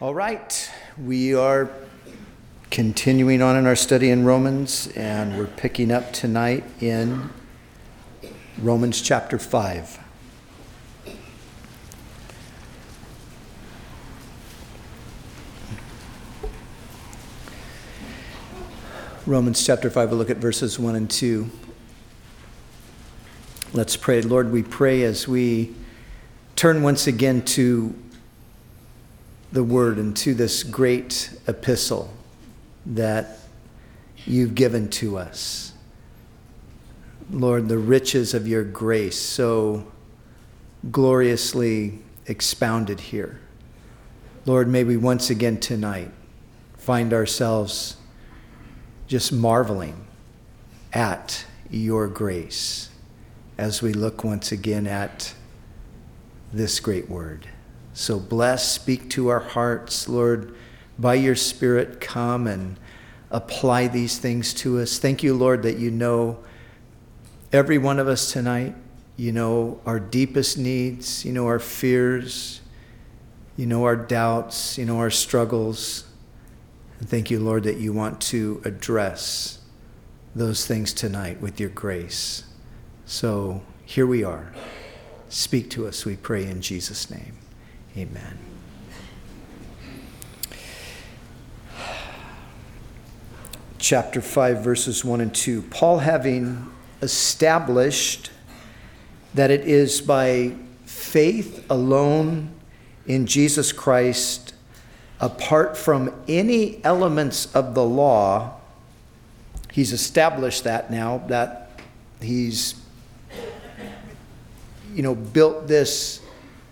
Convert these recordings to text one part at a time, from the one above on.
All right, we are continuing on in our study in Romans, and we're picking up tonight in Romans chapter 5. Romans chapter 5, we'll look at verses 1 and 2. Let's pray. Lord, we pray as we turn once again to the word and to this great epistle that you've given to us. Lord, the riches of your grace so gloriously expounded here. Lord, may we once again tonight find ourselves just marveling at your grace as we look once again at this great word. So bless, speak to our hearts, Lord. By your Spirit, come and apply these things to us. Thank you, Lord, that you know every one of us tonight. You know our deepest needs. You know our fears. You know our doubts. You know our struggles. And thank you, Lord, that you want to address those things tonight with your grace. So here we are. Speak to us, we pray in Jesus' name. Amen. Chapter 5, verses 1 and 2. Paul, having established that it is by faith alone in Jesus Christ, apart from any elements of the law, he's established that now, that he's, built this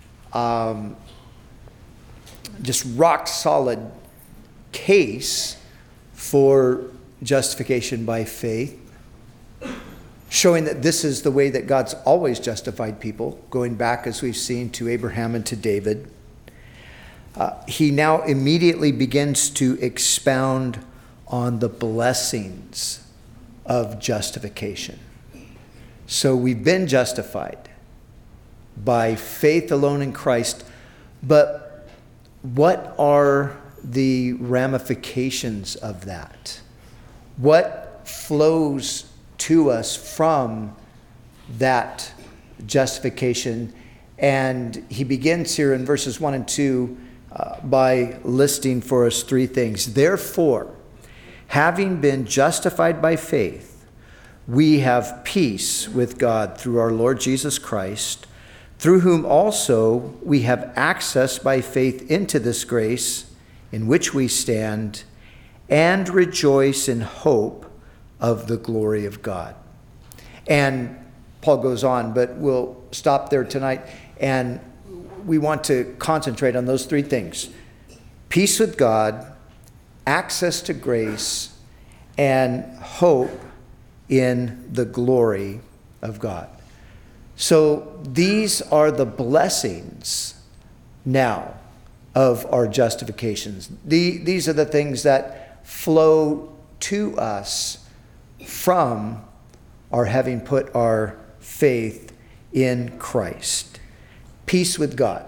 just rock solid case for justification by faith, showing that this is the way that God's always justified people, going back, as we've seen, to Abraham and to David. He now immediately begins to expound on the blessings of justification. So we've been justified by faith alone in Christ, but what are the ramifications of that? What flows to us from that justification? And he begins here in verses 1 and 2 by listing for us three things. Therefore, having been justified by faith, we have peace with God through our Lord Jesus Christ, through whom also we have access by faith into this grace in which we stand, and rejoice in hope of the glory of God. And Paul goes on, but we'll stop there tonight, and we want to concentrate on those three things: peace with God, access to grace, and hope in the glory of God. So these are the blessings now of our justifications. These are the things that flow to us from our having put our faith in Christ. Peace with God.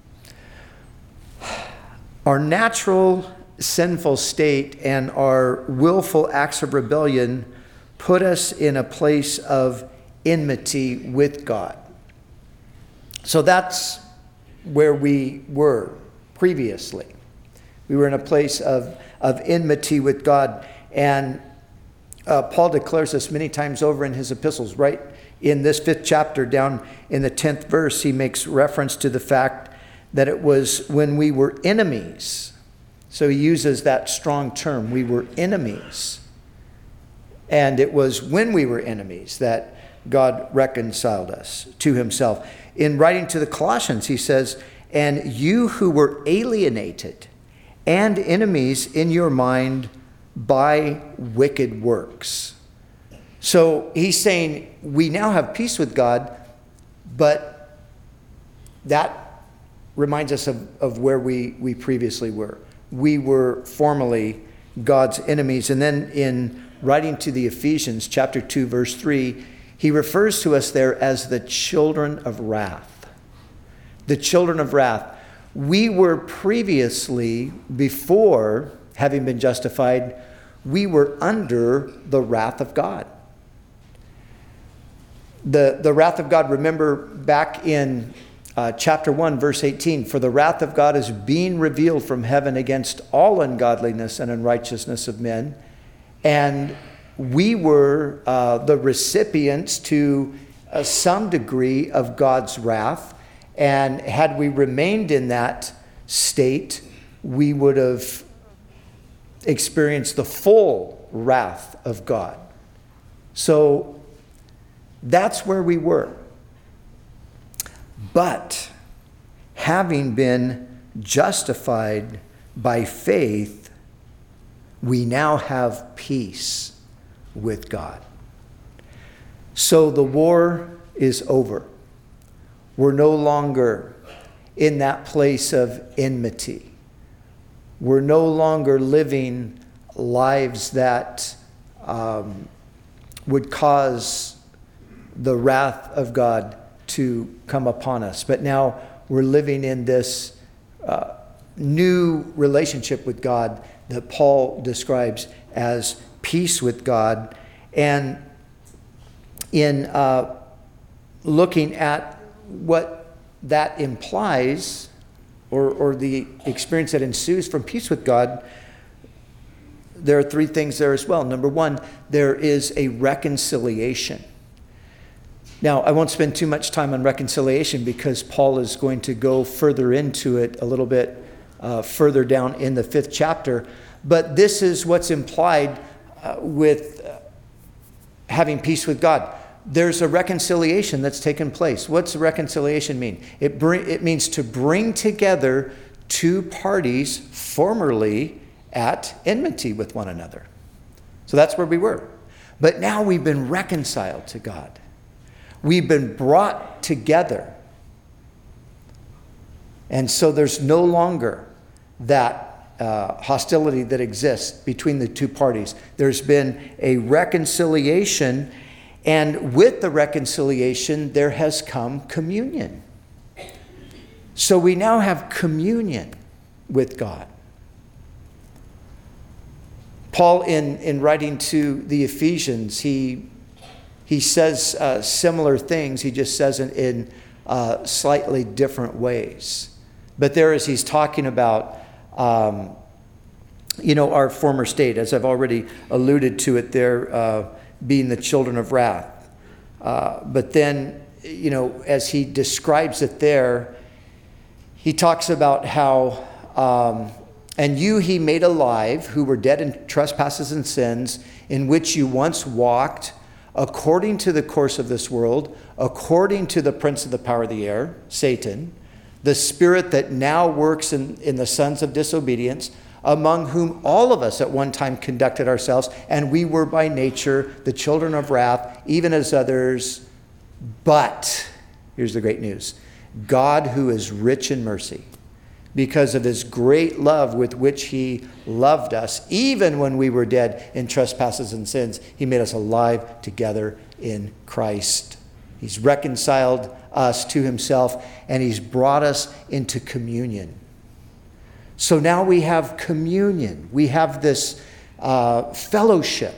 Our natural sinful state and our willful acts of rebellion put us in a place of enmity with God. So that's where we were previously. We were in a place of enmity with God. And Paul declares this many times over in his epistles. Right in this 5th chapter, down in the 10th verse, he makes reference to the fact that it was when we were enemies. So he uses that strong term, we were enemies. And it was when we were enemies that God reconciled us to himself. In writing to the Colossians, he says, and you who were alienated and enemies in your mind by wicked works. So he's saying we now have peace with God, but that reminds us of where we previously were. We were formerly God's enemies. And then in writing to the Ephesians, chapter 2, verse 3, he refers to us there as the children of wrath. The children of wrath. We were previously, before having been justified, we were under the wrath of God. The wrath of God, remember back in chapter 1, verse 18, for the wrath of God is being revealed from heaven against all ungodliness and unrighteousness of men. And we were the recipients to some degree of God's wrath. And had we remained in that state, we would have experienced the full wrath of God. So that's where we were. But having been justified by faith, we now have peace with God. So the war is over. We're no longer in that place of enmity. We're no longer living lives that would cause the wrath of God to come upon us. But now we're living in this new relationship with God that Paul describes as peace with God. And in looking at what that implies, or the experience that ensues from peace with God, there are three things there as well. Number one, there is a reconciliation. Now, I won't spend too much time on reconciliation because Paul is going to go further into it a little bit further down in the 5th chapter. But this is what's implied with having peace with God. There's a reconciliation that's taken place. What's reconciliation mean? It means to bring together two parties formerly at enmity with one another. So that's where we were. But now we've been reconciled to God. We've been brought together. And so there's no longer that hostility that exists between the two parties. There's been a reconciliation, and with the reconciliation, there has come communion. So we now have communion with God. Paul, in writing to the Ephesians, he says similar things. He just says it in slightly different ways. But there, as he's talking about, our former state, as I've already alluded to it there, being the children of wrath. But then, as he describes it there, he talks about how, and you he made alive, who were dead in trespasses and sins, in which you once walked, according to the course of this world, according to the prince of the power of the air, Satan, the spirit that now works in the sons of disobedience, among whom all of us at one time conducted ourselves, and we were by nature the children of wrath, even as others. But, here's the great news, God, who is rich in mercy, because of his great love with which he loved us, even when we were dead in trespasses and sins, he made us alive together in Christ. He's reconciled us to himself, and he's brought us into communion. So now we have communion. We have this fellowship.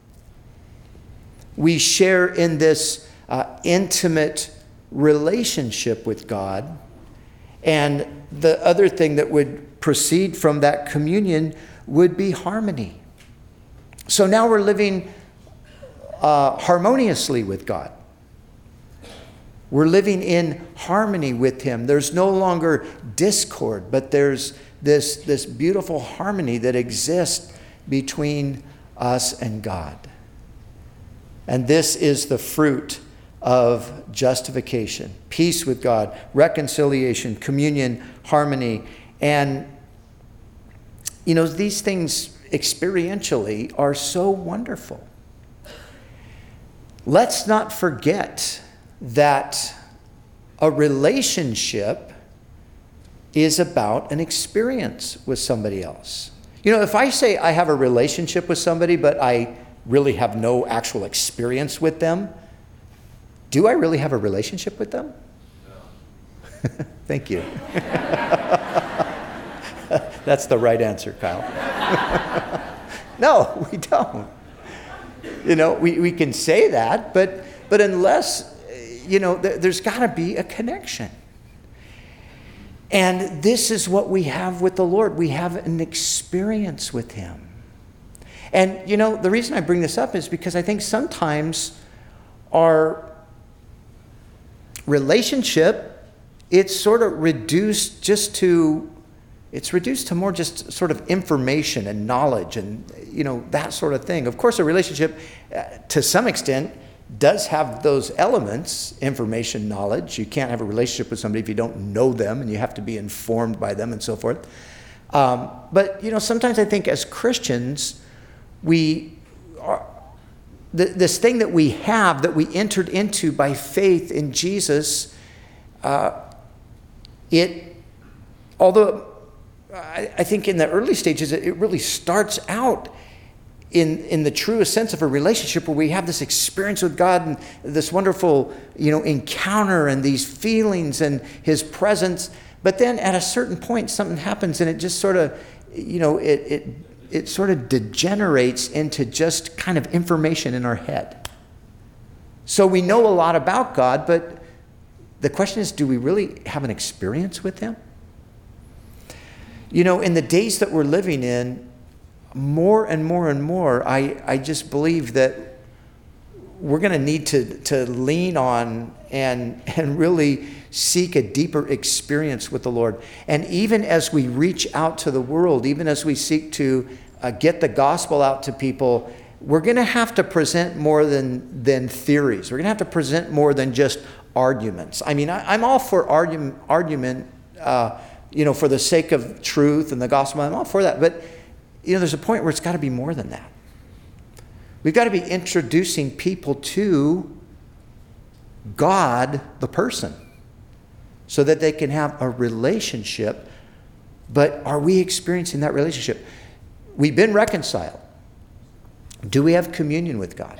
We share in this intimate relationship with God. And the other thing that would proceed from that communion would be harmony. So now we're living harmoniously with God. We're living in harmony with him. There's no longer discord, but there's this beautiful harmony that exists between us and God. And this is the fruit of justification, peace with God, reconciliation, communion, harmony. And, these things experientially are so wonderful. Let's not forget that a relationship is about an experience with somebody else. If I say I have a relationship with somebody, but I really have no actual experience with them, do I really have a relationship with them? No. Thank you. That's the right answer, Kyle. No, we don't. We can say that, but unless, there's got to be a connection. And this is what we have with the Lord. We have an experience with him. And, the reason I bring this up is because I think sometimes our relationship, it's sort of reduced to more just sort of information and knowledge and, that sort of thing. Of course, a relationship, to some extent, does have those elements, information, knowledge. You can't have a relationship with somebody if you don't know them, and you have to be informed by them and so forth. But, sometimes I think as Christians, we are, this thing that we have, that we entered into by faith in Jesus, although I think in the early stages, it really starts out in the truest sense of a relationship where we have this experience with God and this wonderful, encounter and these feelings and his presence. But then at a certain point, something happens and it just sort of, it sort of degenerates into just kind of information in our head. So we know a lot about God, but the question is, do we really have an experience with him? In the days that we're living in, more and more and more, I just believe that we're going to need to lean on and really seek a deeper experience with the Lord. And even as we reach out to the world, even as we seek to get the gospel out to people, we're going to have to present more than theories. We're going to have to present more than just arguments. I mean, I'm all for argument, for the sake of truth and the gospel. I'm all for that. But, there's a point where it's got to be more than that. We've got to be introducing people to God, the person, so that they can have a relationship. But are we experiencing that relationship? We've been reconciled. Do we have communion with God?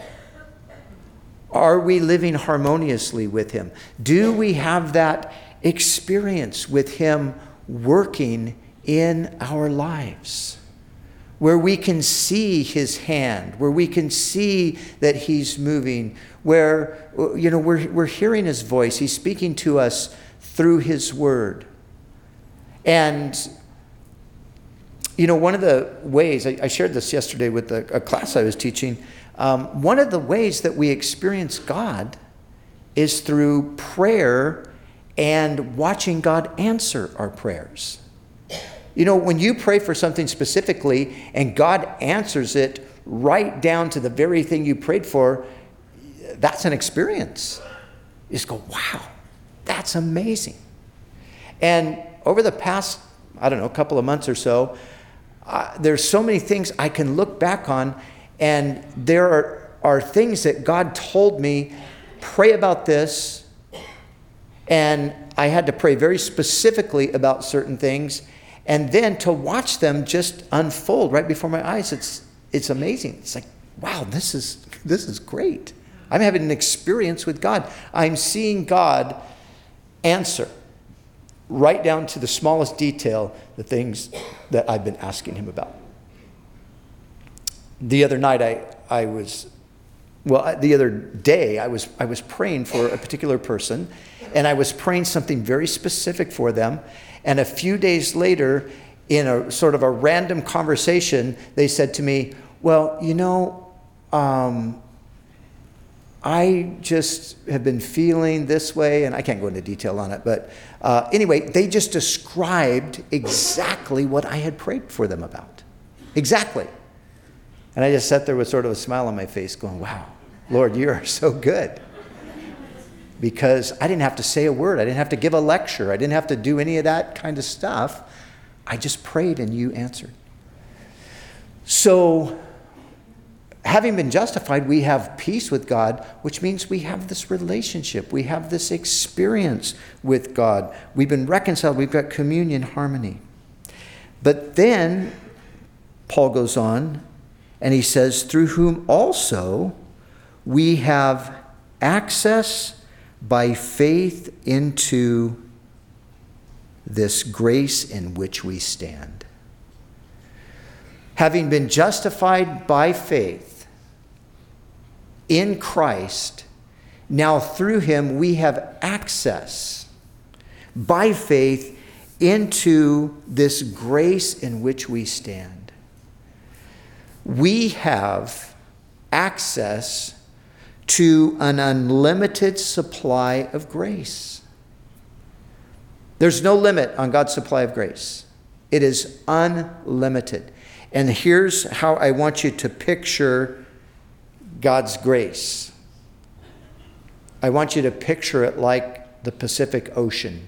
Are we living harmoniously with him? Do we have that experience with him working in our lives, where we can see his hand, where we can see that he's moving, where we're hearing his voice, he's speaking to us through his word? And one of the ways, I shared this yesterday with a class I was teaching, one of the ways that we experience God is through prayer and watching God answer our prayers. When you pray for something specifically and God answers it right down to the very thing you prayed for, that's an experience. You just go, wow, that's amazing. And over the past, couple of months or so, there's so many things I can look back on, and there are things that God told me, pray about this, and I had to pray very specifically about certain things, and then to watch them just unfold right before my eyes, it's amazing. It's like, wow, this is great. I'm having an experience with God. I'm seeing God answer right down to the smallest detail the things that I've been asking him about. The other night the other day I was praying for a particular person, and I was praying something very specific for them. And a few days later, in a sort of a random conversation, they said to me, well, I just have been feeling this way, and I can't go into detail on it, but anyway, they just described exactly what I had prayed for them about. Exactly. And I just sat there with sort of a smile on my face going, wow, Lord, you are so good. Because I didn't have to say a word. I didn't have to give a lecture. I didn't have to do any of that kind of stuff. I just prayed and you answered. So, having been justified, we have peace with God, which means we have this relationship. We have this experience with God. We've been reconciled. We've got communion, harmony. But then, Paul goes on, and he says, through whom also we have access by faith into this grace in which we stand. Having been justified by faith in Christ, now through him we have access by faith into this grace in which we stand. We have access to an unlimited supply of grace. There's no limit on God's supply of grace. It is unlimited. And here's how I want you to picture God's grace. I want you to picture it like the Pacific Ocean.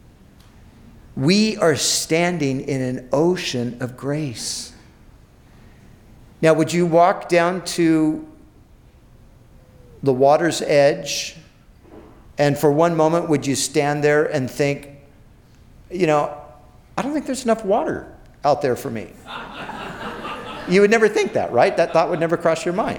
We are standing in an ocean of grace. Now, would you walk down to the water's edge, and for one moment, would you stand there and think, I don't think there's enough water out there for me? You would never think that, right? That thought would never cross your mind.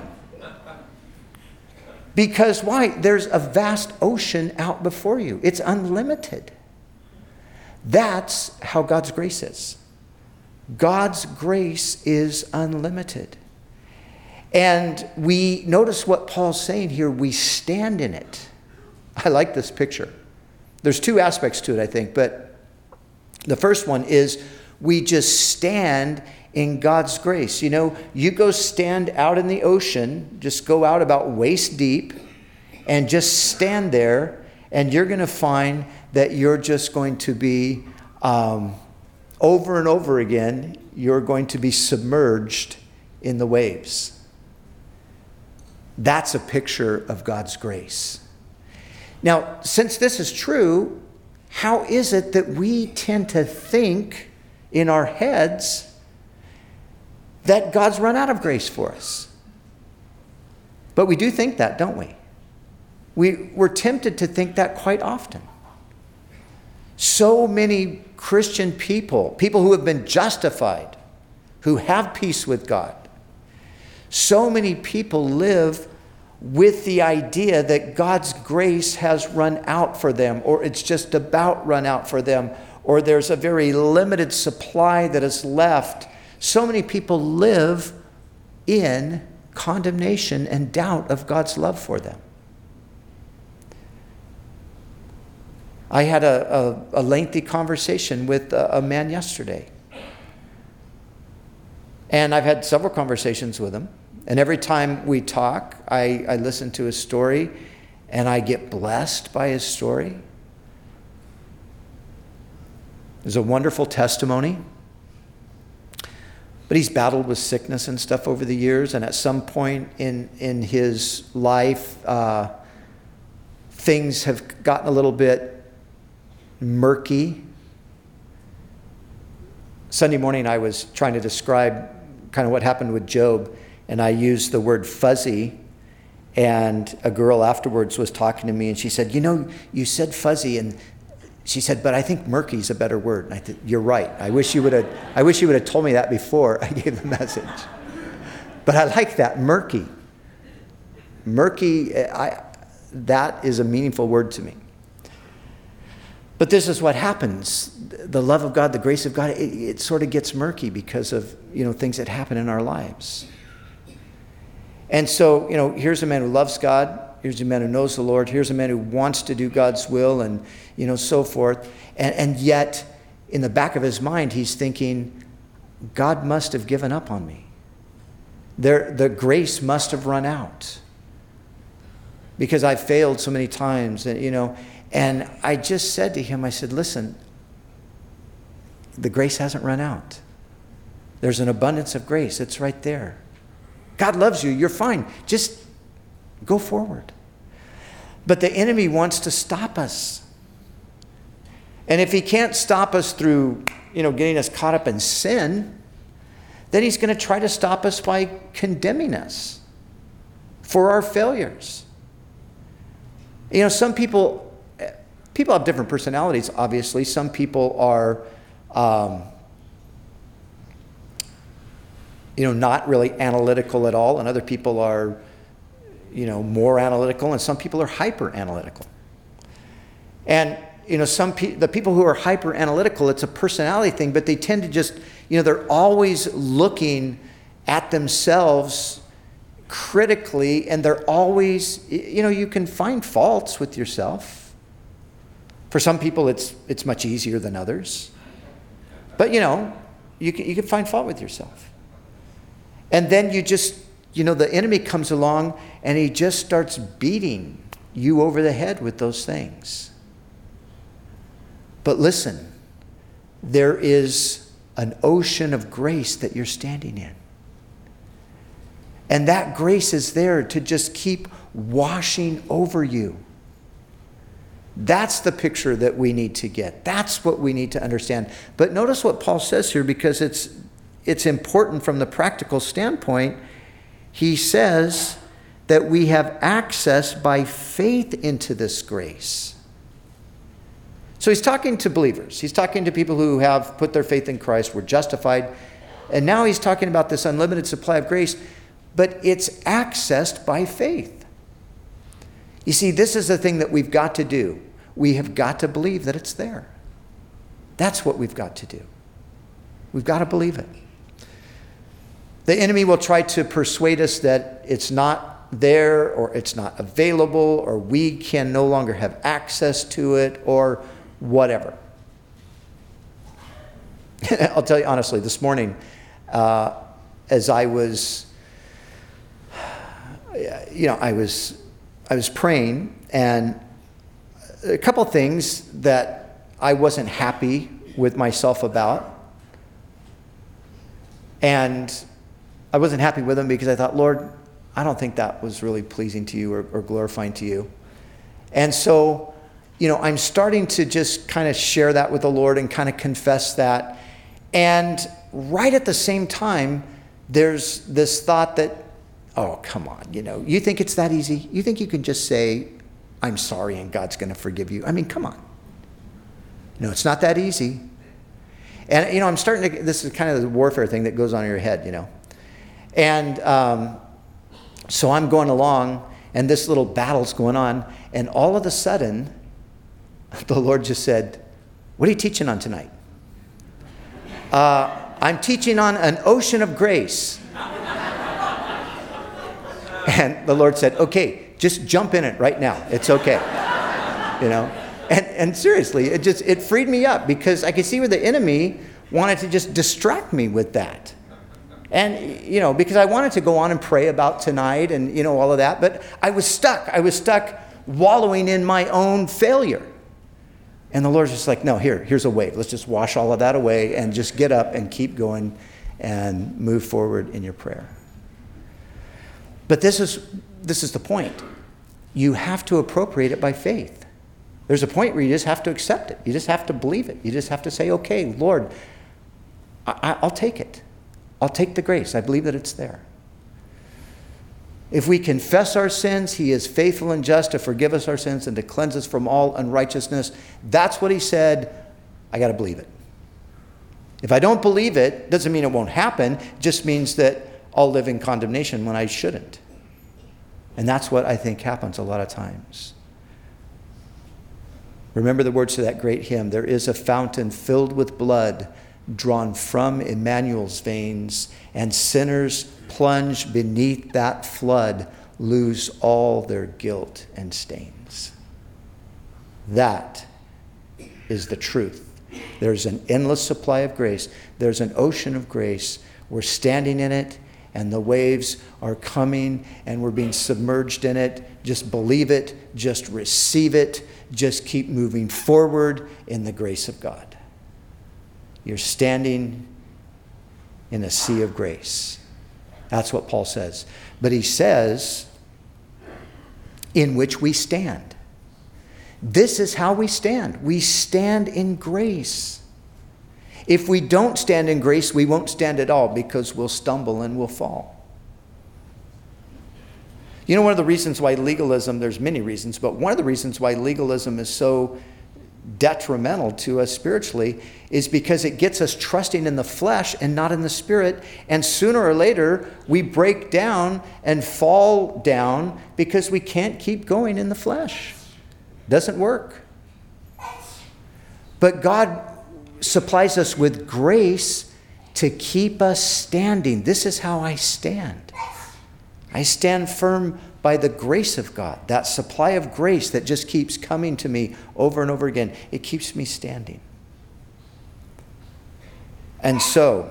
Because why? There's a vast ocean out before you. It's unlimited. That's how God's grace is. God's grace is unlimited. And we notice what Paul's saying here. We stand in it. I like this picture. There's two aspects to it, I think. But the first one is we just stand in God's grace. You go stand out in the ocean, just go out about waist deep, and just stand there, and you're going to find that you're just going to be, over and over again, you're going to be submerged in the waves. That's a picture of God's grace. Now, since this is true, how is it that we tend to think in our heads that God's run out of grace for us? But we do think that, don't we? We're tempted to think that quite often. So many Christian people who have been justified, who have peace with God, so many people live with the idea that God's grace has run out for them, or it's just about run out for them, or there's a very limited supply that is left. So many people live in condemnation and doubt of God's love for them. I had a lengthy conversation with a man yesterday. And I've had several conversations with him. And every time we talk, I listen to his story and I get blessed by his story. There's a wonderful testimony. But he's battled with sickness and stuff over the years. And at some point in his life, things have gotten a little bit murky. Sunday morning, I was trying to describe kind of what happened with Job, and I used the word fuzzy, and a girl afterwards was talking to me, and she said, you said fuzzy, and she said, but I think murky is a better word. And I said, you're right. I wish you would have told me that before I gave the message. But I like that, murky. Murky, that is a meaningful word to me. But this is what happens. The love of God, the grace of God, it sort of gets murky because of, things that happen in our lives. And so, here's a man who loves God. Here's a man who knows the Lord. Here's a man who wants to do God's will and, so forth. And yet, in the back of his mind, he's thinking, God must have given up on me. The grace must have run out because I failed so many times, And I just said to him, I said, listen, the grace hasn't run out. There's an abundance of grace. It's right there. God loves you. You're fine. Just go forward. But the enemy wants to stop us. And if he can't stop us through, getting us caught up in sin, then he's going to try to stop us by condemning us for our failures. Some people have different personalities, obviously. Some people are, not really analytical at all, and other people are, more analytical, and some people are hyper analytical. And, the people who are hyper analytical, it's a personality thing, but they tend to just, they're always looking at themselves critically, and they're always, you can find faults with yourself. For some people, it's much easier than others. But, you can find fault with yourself. And then you just, the enemy comes along and he just starts beating you over the head with those things. But listen, there is an ocean of grace that you're standing in. And that grace is there to just keep washing over you. That's the picture that we need to get. That's what we need to understand. But notice what Paul says here, because it's important from the practical standpoint. He says that we have access by faith into this grace. So he's talking to believers. He's talking to people who have put their faith in Christ, were justified. And now he's talking about this unlimited supply of grace, but it's accessed by faith. You see, this is the thing that we've got to do. We have got to believe that it's there. That's what we've got to do. We've got to believe it. The enemy will try to persuade us that it's not there, or it's not available, or we can no longer have access to it, or whatever. I'll tell you honestly, this morning, as I was, I was praying, and a couple things that I wasn't happy with myself about. And I wasn't happy with them because I thought, Lord, I don't think that was really pleasing to you or glorifying to you. And so, I'm starting to just kind of share that with the Lord and kind of confess that. And right at the same time, there's this thought that, oh, come on, you think it's that easy? You think you can just say, I'm sorry, and God's going to forgive you? I mean, come on. No, it's not that easy. And, I'm starting to, this is kind of the warfare thing that goes on in your head, And so I'm going along, and this little battle's going on, and all of a sudden, the Lord just said, what are you teaching on tonight? I'm teaching on an ocean of grace. And the Lord said, okay, just jump in it right now. It's okay. And seriously, it freed me up, because I could see where the enemy wanted to just distract me with that. And, because I wanted to go on and pray about tonight and, all of that, but I was stuck. I was stuck wallowing in my own failure. And the Lord's just like, no, here's a wave. Let's just wash all of that away and just get up and keep going and move forward in your prayer. But this is the point. You have to appropriate it by faith. There's a point where you just have to accept it. You just have to believe it. You just have to say, okay, Lord, I'll take it. I'll take the grace. I believe that it's there. If we confess our sins, he is faithful and just to forgive us our sins and to cleanse us from all unrighteousness. That's what he said. I got to believe it. If I don't believe it, doesn't mean it won't happen. It just means that I'll live in condemnation when I shouldn't. And that's what I think happens a lot of times. Remember the words to that great hymn, there is a fountain filled with blood drawn from Emmanuel's veins, and sinners plunge beneath that flood, lose all their guilt and stains. That is the truth. There's an endless supply of grace. There's an ocean of grace. We're standing in it, and the waves are coming, and we're being submerged in it. Just believe it. Just receive it. Just keep moving forward in the grace of God. You're standing in a sea of grace. That's what Paul says. But he says, in which we stand. This is how we stand. We stand in grace. If we don't stand in grace, we won't stand at all, because we'll stumble and we'll fall. One of the reasons why legalism, there's many reasons, but one of the reasons why legalism is so detrimental to us spiritually is because it gets us trusting in the flesh and not in the spirit. And sooner or later, we break down and fall down because we can't keep going in the flesh. Doesn't work. But God supplies us with grace to keep us standing. This is how I stand. I stand firm by the grace of God, that supply of grace that just keeps coming to me over and over again. It keeps me standing. And so,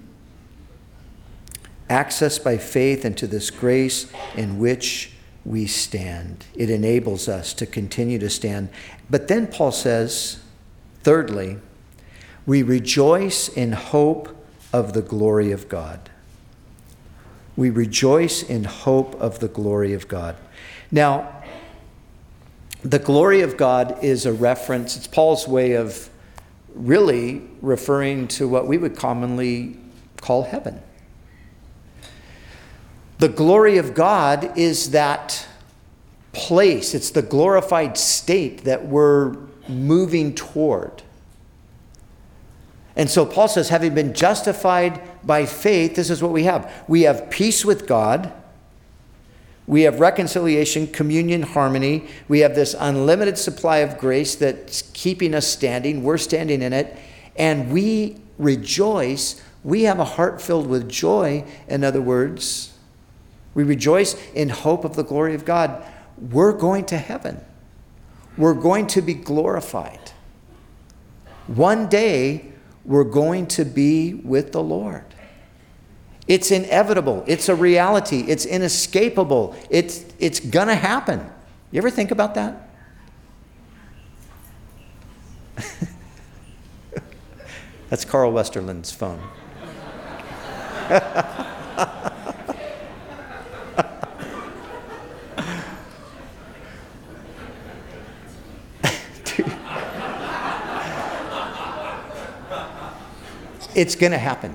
access by faith into this grace in which we stand. It enables us to continue to stand. But then Paul says, thirdly, we rejoice in hope of the glory of God. We rejoice in hope of the glory of God. Now, the glory of God is a reference, it's Paul's way of really referring to what we would commonly call heaven. The glory of God is that place, it's the glorified state that we're moving toward. And so Paul says, having been justified by faith, this is what we have. We have peace with God. We have reconciliation, communion, harmony. We have this unlimited supply of grace that's keeping us standing. We're standing in it. And we rejoice. We have a heart filled with joy. In other words, we rejoice in hope of the glory of God. We're going to heaven. We're going to be glorified. One day, we're going to be with the Lord. It's inevitable. It's a reality. It's inescapable. It's going to happen. You ever think about that? That's Carl Westerland's phone. It's going to happen.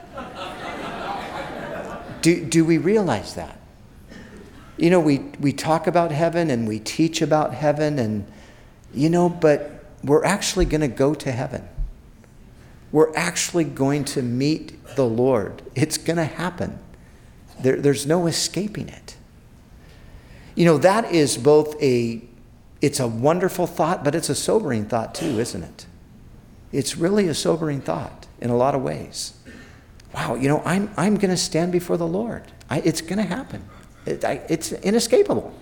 Do we realize that? You know, we talk about heaven and we teach about heaven and, but we're actually going to go to heaven. We're actually going to meet the Lord. It's going to happen. There's no escaping it. That is it's a wonderful thought, but it's a sobering thought too, isn't it? It's really a sobering thought in a lot of ways. Wow, I'm going to stand before the Lord. It's going to happen. It's inescapable.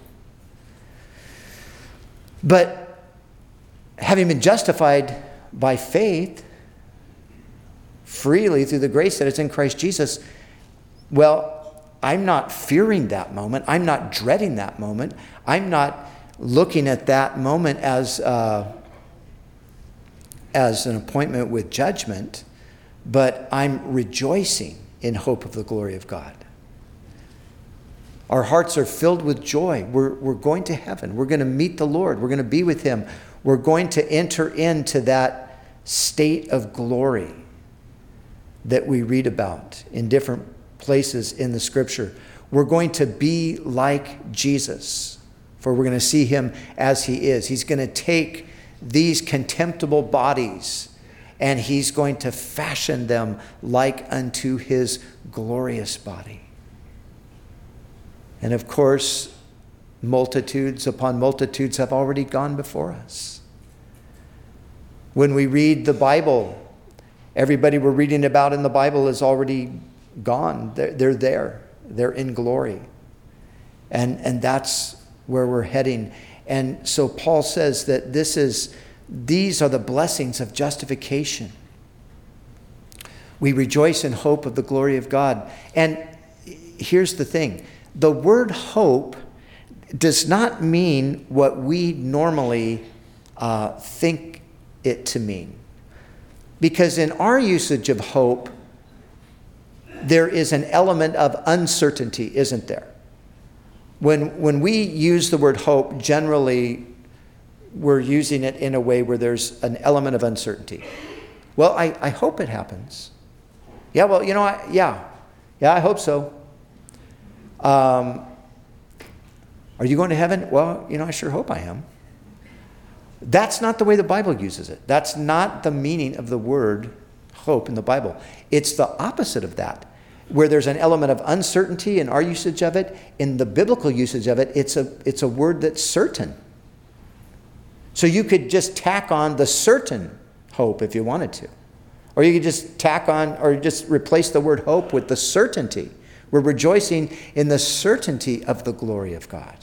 But having been justified by faith, freely through the grace that is in Christ Jesus, well, I'm not fearing that moment. I'm not dreading that moment. I'm not looking at that moment as an appointment with judgment, but I'm rejoicing in hope of the glory of God. Our hearts are filled with joy. We're going to heaven. We're going to meet the Lord. We're going to be with him. We're going to enter into that state of glory that we read about in different places in the scripture. We're going to be like Jesus, for we're going to see him as he is. He's going to take these contemptible bodies and he's going to fashion them like unto his glorious body. And of course, multitudes upon multitudes have already gone before us. When we read the Bible, everybody we're reading about in the Bible is already gone. They're there. They're in glory. And that's where we're heading. And so Paul says that these are the blessings of justification. We rejoice in hope of the glory of God. And here's the thing. The word hope does not mean what we normally think it to mean. Because in our usage of hope, there is an element of uncertainty, isn't there? When we use the word hope, generally we're using it in a way where there's an element of uncertainty. Well, I hope it happens. Yeah, well, I hope so. Are you going to heaven? Well, I sure hope I am. That's not the way the Bible uses it. That's not the meaning of the word hope in the Bible. It's the opposite of that. Where there's an element of uncertainty in our usage of it, in the biblical usage of it, it's a word that's certain. So you could just tack on the certain hope if you wanted to. Or you could just tack on, or just replace the word hope with the certainty. We're rejoicing in the certainty of the glory of God.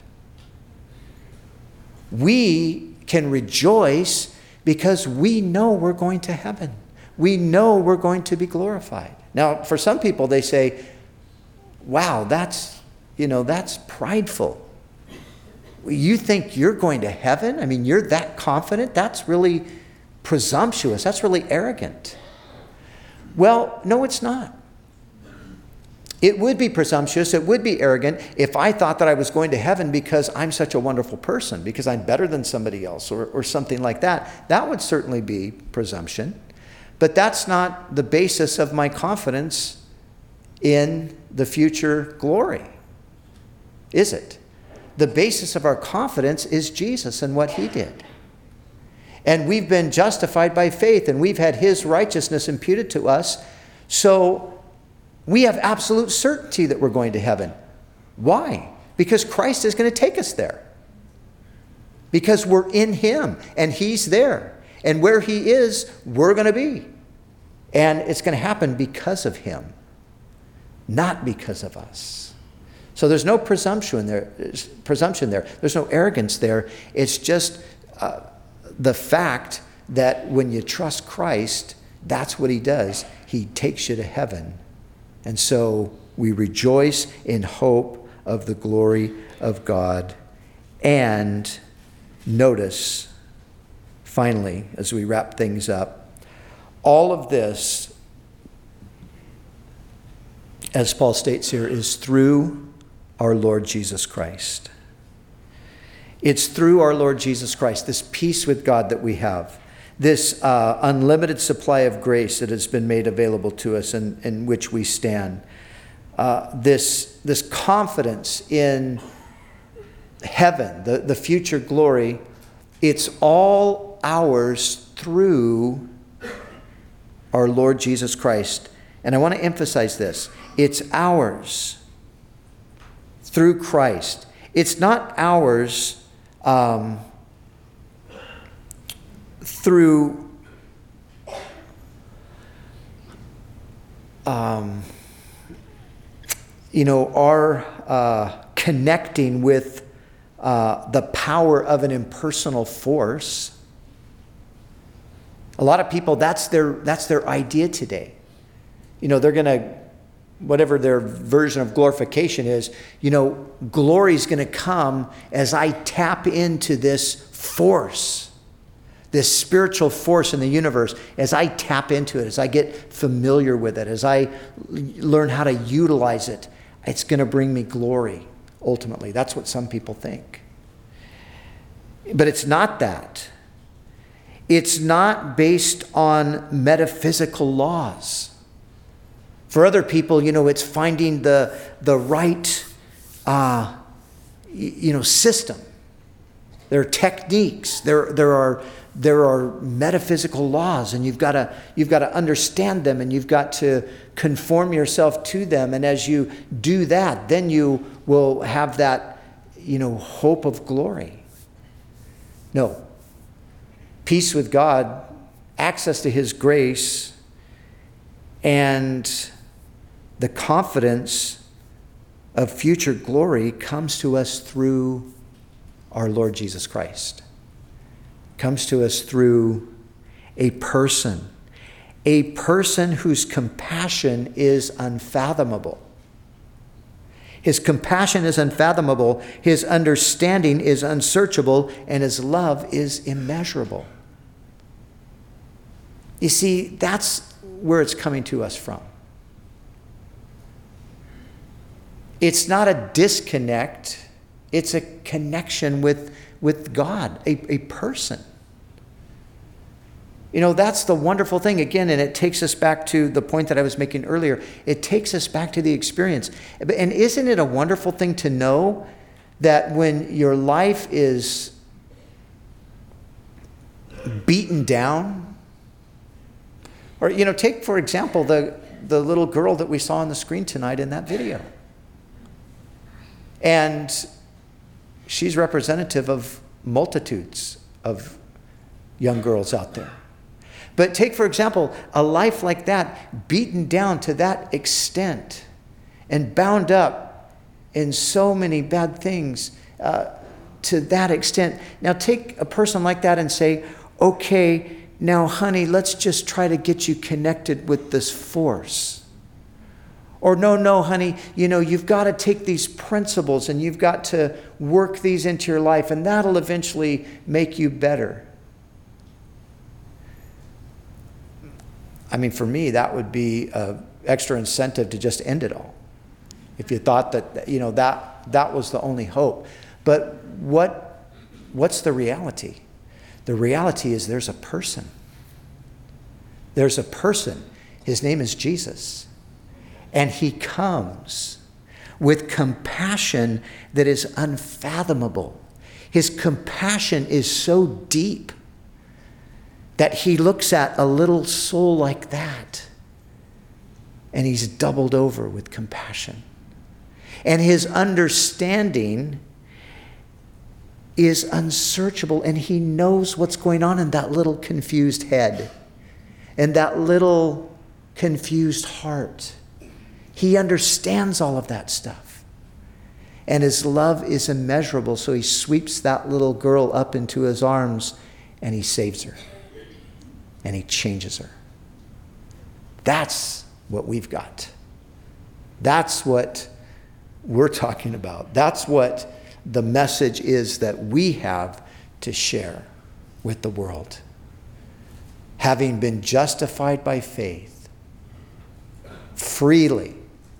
We can rejoice because we know we're going to heaven. We know we're going to be glorified. Now, for some people, they say, wow, that's prideful. You think you're going to heaven? I mean, you're that confident? That's really presumptuous. That's really arrogant. Well, no, it's not. It would be presumptuous, it would be arrogant if I thought that I was going to heaven because I'm such a wonderful person, because I'm better than somebody else, or something like that. That would certainly be presumption. But that's not the basis of my confidence in the future glory, is it? The basis of our confidence is Jesus and what he did. And we've been justified by faith, and we've had his righteousness imputed to us. So we have absolute certainty that we're going to heaven. Why? Because Christ is going to take us there. Because we're in him, and he's there. And where he is, we're going to be. And it's going to happen because of him, not because of us. So there's no presumption there. There's no arrogance there. It's just the fact that when you trust Christ, that's what he does. He takes you to heaven. And so we rejoice in hope of the glory of God. And notice, finally, as we wrap things up, all of this, as Paul states here, is through our Lord Jesus Christ. It's through our Lord Jesus Christ, this peace with God that we have, this unlimited supply of grace that has been made available to us and in which we stand, this confidence in heaven, the future glory. It's all ours through our Lord Jesus Christ. And I want to emphasize this. It's ours through Christ. It's not ours through our connecting with the power of an impersonal force. A lot of people, that's their idea today. They're going to, whatever their version of glorification is, glory is going to come as I tap into this force, this spiritual force in the universe, as I tap into it, as I get familiar with it, as I learn how to utilize it. It's going to bring me glory, ultimately. That's what some people think. But it's not that. It's not based on metaphysical laws. For other people, it's finding the right, system. There are techniques. There are metaphysical laws, and you've got to understand them, and you've got to conform yourself to them. And as you do that, then you will have that, hope of glory. No. Peace with God, access to his grace, and the confidence of future glory comes to us through our Lord Jesus Christ. Comes to us through a person whose compassion is unfathomable. His compassion is unfathomable, his understanding is unsearchable, and his love is immeasurable. You see, that's where it's coming to us from. It's not a disconnect. It's a connection with God, a person. That's the wonderful thing. Again, and it takes us back to the point that I was making earlier. It takes us back to the experience. And isn't it a wonderful thing to know that when your life is beaten down, or, take, for example, the little girl that we saw on the screen tonight in that video. And she's representative of multitudes of young girls out there. But take, for example, a life like that, beaten down to that extent and bound up in so many bad things to that extent. Now take a person like that and say, okay, now honey, let's just try to get you connected with this force. Or no, honey, you've got to take these principles and you've got to work these into your life, and that'll eventually make you better. I mean, for me, that would be an extra incentive to just end it all. If you thought that, that was the only hope. But what's the reality? The reality is there's a person. There's a person. His name is Jesus. And he comes with compassion that is unfathomable. His compassion is so deep that he looks at a little soul like that and he's doubled over with compassion. And his understanding is unsearchable, and he knows what's going on in that little confused head and that little confused heart. He understands all of that stuff. And his love is immeasurable, so he sweeps that little girl up into his arms and he saves her. And he changes her. That's what we've got. That's what we're talking about. That's what the message is that we have to share with the world. Having been justified by faith, freely,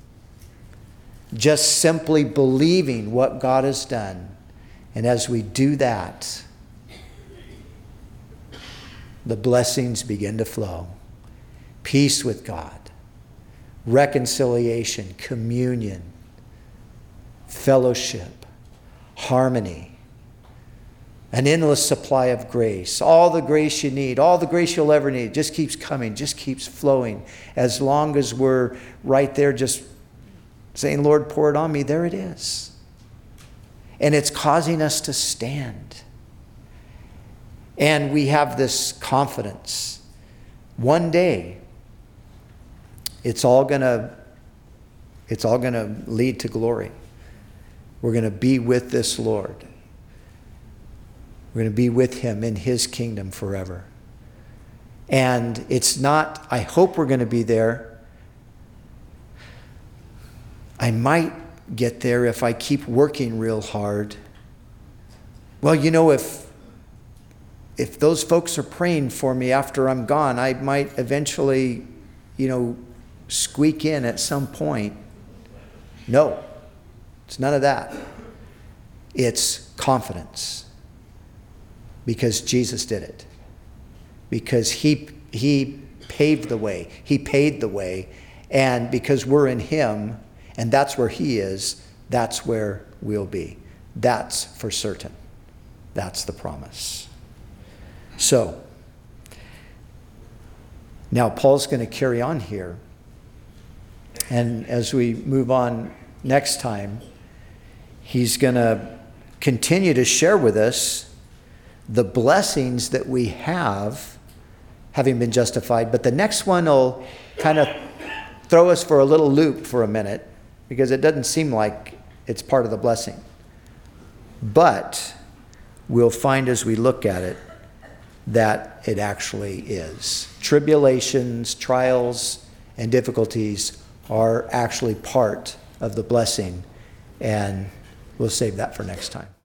just simply believing what God has done. And as we do that, the blessings begin to flow. Peace with God, reconciliation, communion, fellowship, harmony, an endless supply of grace. All the grace you need, all the grace you'll ever need, just keeps coming, just keeps flowing. As long as we're right there just saying, Lord, pour it on me, there it is. And it's causing us to stand. And we have this confidence. One day, it's all gonna lead to glory. We're going to be with this Lord. We're going to be with him in his kingdom forever. And it's not, I hope we're going to be there. I might get there if I keep working real hard. Well, if those folks are praying for me after I'm gone, I might eventually, squeak in at some point. No. It's none of that. It's confidence. Because Jesus did it. Because he paved the way. He paid the way. And because we're in him, and that's where he is, that's where we'll be. That's for certain. That's the promise. So, now Paul's going to carry on here. And as we move on next time, he's going to continue to share with us the blessings that we have, having been justified. But the next one will kind of throw us for a little loop for a minute, because it doesn't seem like it's part of the blessing. But we'll find as we look at it that it actually is. Tribulations, trials, and difficulties are actually part of the blessing. And we'll save that for next time.